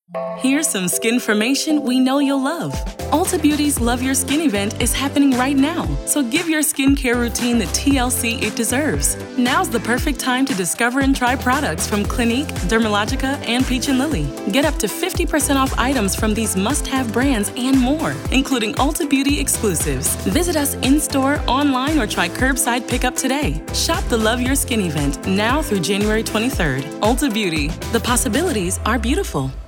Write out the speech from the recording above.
Here's some skin information we know you'll love. Ulta Beauty's Love Your Skin event is happening right now, so give your skincare routine the TLC it deserves. Now's the perfect time to discover and try products from Clinique, Dermalogica, and Peach & Lily. Get up to 50% off items from these must-have brands and more, including Ulta Beauty exclusives. Visit us in-store, online, or try curbside pickup today. Shop the Love Your Skin event now through January 23rd. Ulta Beauty. The possibilities are beautiful.